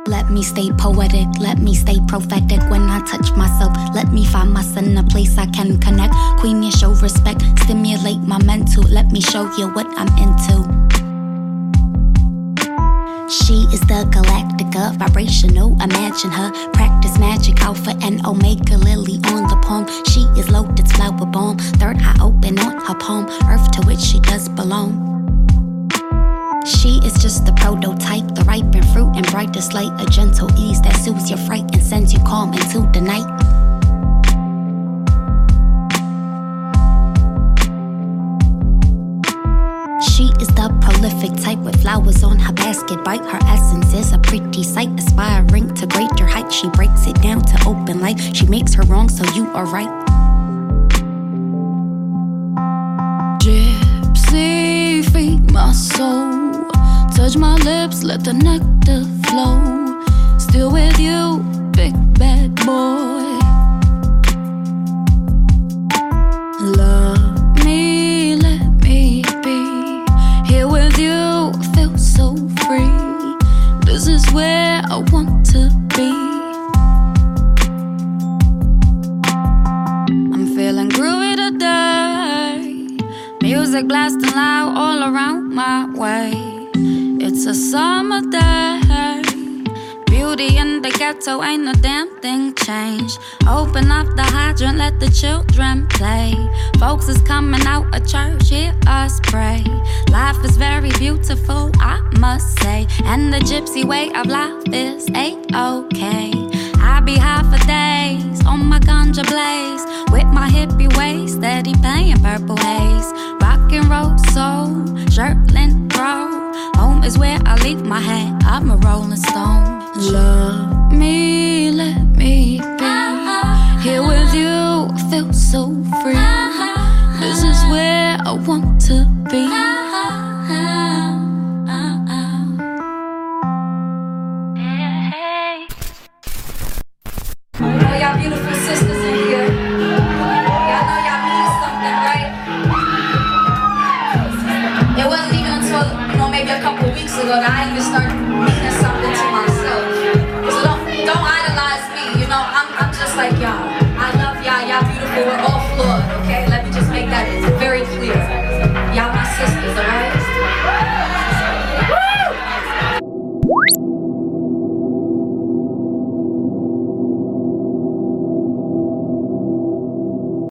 Let me stay poetic, let me stay prophetic. When I touch myself, let me find myself in a place I can connect. Queen, you show respect, stimulate my mental. Let me show you what I'm into. She is the Galactica, vibrational, imagine her. Practice magic, Alpha and Omega, lily on the palm. She is lotus flower bomb, third eye open on her palm. Earth to which she does belong. She is just the prototype, the ripened fruit and brightest light. A gentle ease that soothes your fright and sends you calm into the night. She is the prolific type with flowers on her basket. Bite her essence is a pretty sight, aspiring to greater heights. She breaks it down to open light. She makes her wrong so you are right. Gypsy, feed my soul. Touch my lips, let the nectar flow. Still with you, big bad boy. Love me, let me be. Here with you, feel so free. This is where I want to be. I'm feeling groovy today. Music blasting loud all around my way. It's a summer day. Beauty in the ghetto, ain't no damn thing changed. Open up the hydrant, let the children play. Folks is coming out of church, hear us pray. Life is very beautiful, I must say. And the gypsy way of life is A-okay. I be high for days, on my ganja blaze. With my hippie waist, steady playing purple haze. Rock and roll soul, shirtless bro. Home is where I leave my hat, I'm a rolling stone. Love me, let me be. Here with you, feel so free. This is where I want to be. All y'all beautiful sisters in here. Y'all know y'all mean something, right? It wasn't even until, maybe a couple weeks ago that I even started meaning